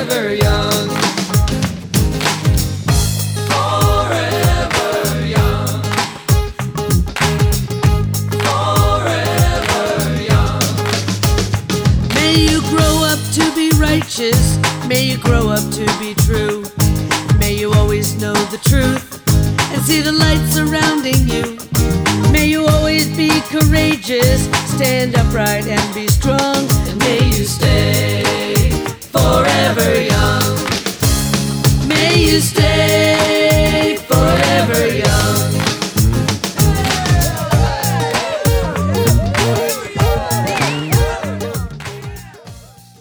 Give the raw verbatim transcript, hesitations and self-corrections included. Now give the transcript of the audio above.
forever young. Forever young. Forever young. May you grow up to be righteous. May you grow up to be true. May you always know the truth and see the light surrounding you. May you always be courageous, stand upright and be strong. And may you stay forever young. May you stay